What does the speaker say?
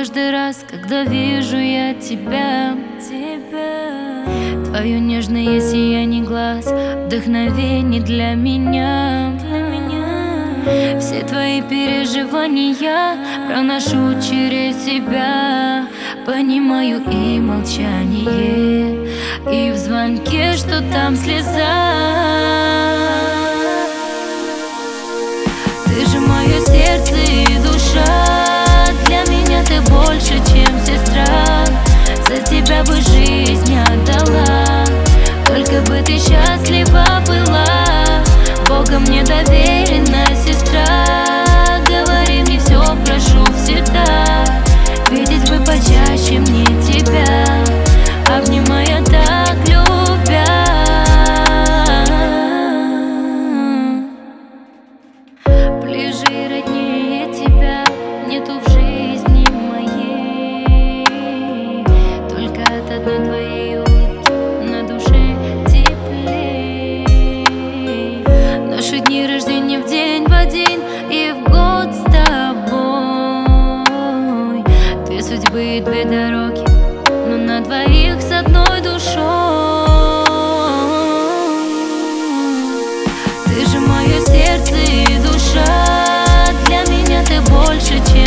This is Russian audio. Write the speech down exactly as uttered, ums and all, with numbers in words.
каждый раз, когда вижу я тебя, тебя. Твое нежное сияние глаз, вдохновение для меня, для меня. Все твои переживания проношу через себя. Понимаю и молчание, и в звонке, что там слеза. Ты же мое сердце и душа, для меня ты больше, чем сестра. За тебя бы жизнь отдала, только бы ты счастлива была. Богом мне доверена сестра, говори мне все, прошу всегда. Видеть бы почаще мне тебя, обнимая так любя. Ближе и роднее тебя нету в жизни моей, только от одной твоей улыбки на душе теплей. Наши дни рождения в день в один и в год с тобой. Две судьбы и две дороги, но на двоих с одной душой. Ты же мое сердце и душа, для меня ты больше, чем